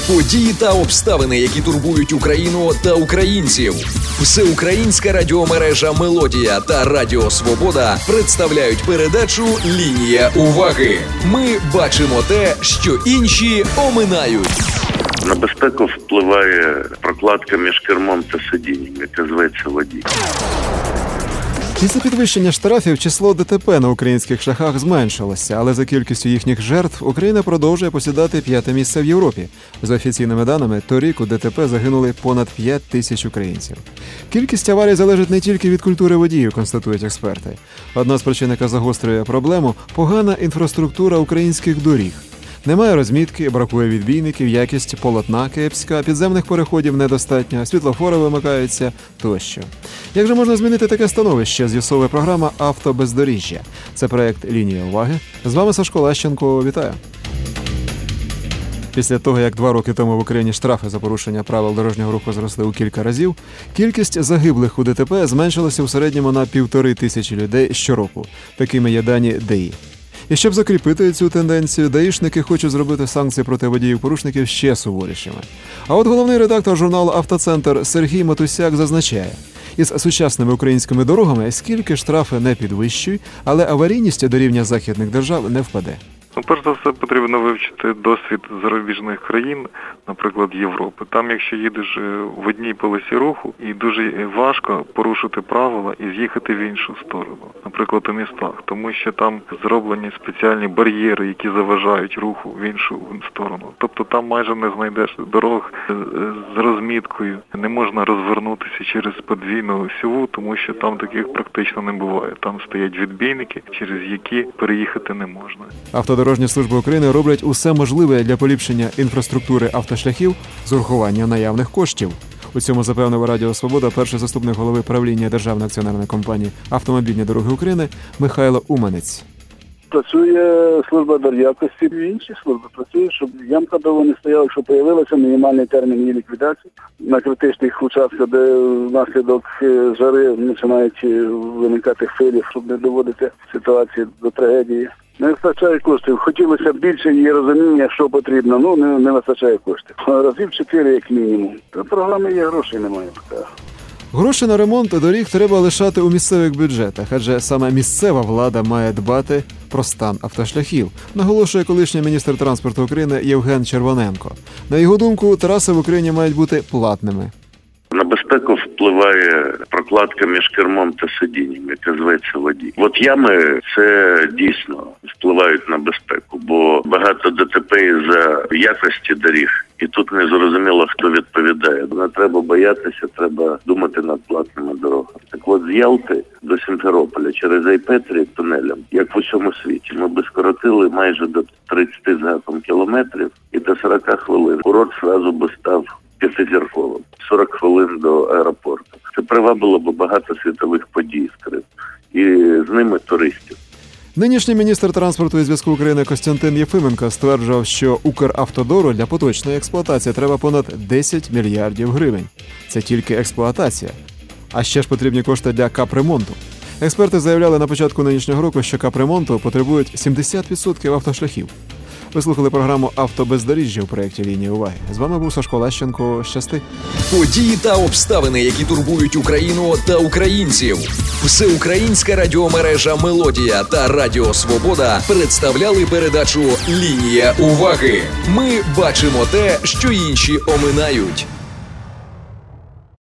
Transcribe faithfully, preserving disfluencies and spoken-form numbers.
Події та обставини, які турбують Україну та українців. Всеукраїнська радіомережа «Мелодія» та Радіо Свобода представляють передачу «Лінія уваги». Ми бачимо те, що інші оминають. На безпеку впливає прокладка між кермом та сидінням, яка зветься водій. Після підвищення штрафів число ДТП на українських шляхах зменшилося, але за кількістю їхніх жертв Україна продовжує посідати п'яте місце в Європі. За офіційними даними, торік у ДТП загинули понад п'ять тисяч українців. Кількість аварій залежить не тільки від культури водіїв, констатують експерти. Одна з причин, яка загострює проблему – погана інфраструктура українських доріг. Немає розмітки, бракує відбійників, якість полотна кепська, підземних переходів недостатньо, світлофори вимикаються тощо. Як же можна змінити таке становище, з'ясовує програма «Автобездоріжжя». Це проєкт «Лінія уваги». З вами Сашко Лащенко. Вітаю! Після того, як два роки тому в Україні штрафи за порушення правил дорожнього руху зросли у кілька разів, кількість загиблих у ДТП зменшилася у середньому на півтори тисячі людей щороку. Такими є дані ДАІ. І щоб закріпити цю тенденцію, даїшники хочуть зробити санкції проти водіїв-порушників ще суворішими. А от головний редактор журналу «Автоцентр» Сергій Матусяк зазначає, із сучасними українськими дорогами скільки штрафи не підвищуй, але аварійність до рівня західних держав не впаде. Ну, перш за все, потрібно вивчити досвід зарубіжних країн, наприклад, Європи. Там, якщо їдеш в одній полосі руху, і дуже важко порушити правила і з'їхати в іншу сторону, наприклад, у містах, тому що там зроблені спеціальні бар'єри, які заважають руху в іншу сторону. Тобто там майже не знайдеш дорог з розміткою, не можна розвернутися через подвійну осьову, тому що там таких практично не буває. Там стоять відбійники, через які переїхати не можна. Автодорожні служби України роблять усе можливе для поліпшення інфраструктури автошляхів з урахування наявних коштів. У цьому запевнив Радіо Свобода перший заступник голови правління Державної акціонерної компанії «Автомобільні дороги України» Михайло Уманець. Працює служба дор'якості і інші служби працюють, щоб ямка довго не стояла, щоб з'явився мінімальний термін її ліквідації. На критичних участках, де внаслідок жари починають виникати хвилі, щоб не доводити ситуацію до трагедії. Не вистачає коштів. Хотілося б більше її розуміння, що потрібно, ну не, не вистачає коштів. Разів чотири як мінімум. Та програми є, грошей немає. Гроші на ремонт доріг треба лишати у місцевих бюджетах, адже саме місцева влада має дбати про стан автошляхів, наголошує колишній міністр транспорту України Євген Червоненко. На його думку, траси в Україні мають бути платними. На безпеку впливає прокладка між кермом та сидінням, яка зветься водій. От ями – це дійсно впливають на безпеку, бо багато ДТП із-за якості доріг, і тут не зрозуміло, хто відповідає. Не треба боятися, треба думати над платними дорогами. Так от з Ялти до Сімферополя через Айпетрі тунелем, як в усьому світі, ми би скоротили майже до тридцяти з гаком кілометрів і до сорока хвилин. Курорт одразу би став п'ятизірковим. сорок хвилин до аеропорту. Це привабило б багато світових подій скрит. І з ними туристів. Нинішній міністр транспорту і зв'язку України Костянтин Єфименко стверджував, що Укравтодору для поточної експлуатації треба понад десять мільярдів гривень. Це тільки експлуатація. А ще ж потрібні кошти для капремонту. Експерти заявляли на початку нинішнього року, що капремонту потребують сімдесят відсотків автошляхів. Ви слухали програму «Автобездоріжжя» у проєкті «Лінія уваги». З вами був Сашко Лащенко. Щасти! Події та обставини, які турбують Україну та українців. Всеукраїнська радіомережа «Мелодія» та Радіо Свобода представляли передачу «Лінія уваги». Ми бачимо те, що інші оминають.